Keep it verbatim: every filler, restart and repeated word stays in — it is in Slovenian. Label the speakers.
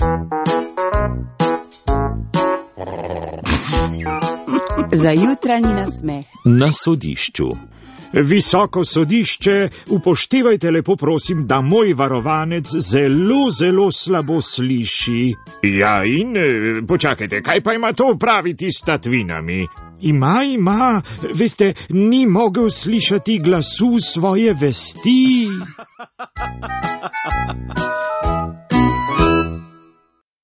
Speaker 1: Za jutranji nasmeh.
Speaker 2: Na sodišču.
Speaker 3: Visoko sodišče, upoštevajte lepo prosim, da moj varovanec zelo, zelo slabo sliši. Ja, in počakajte, kaj pa ima to opraviti s tatvinami? Ima, ima, veste, ni mogel slišati glasu svoje vesti.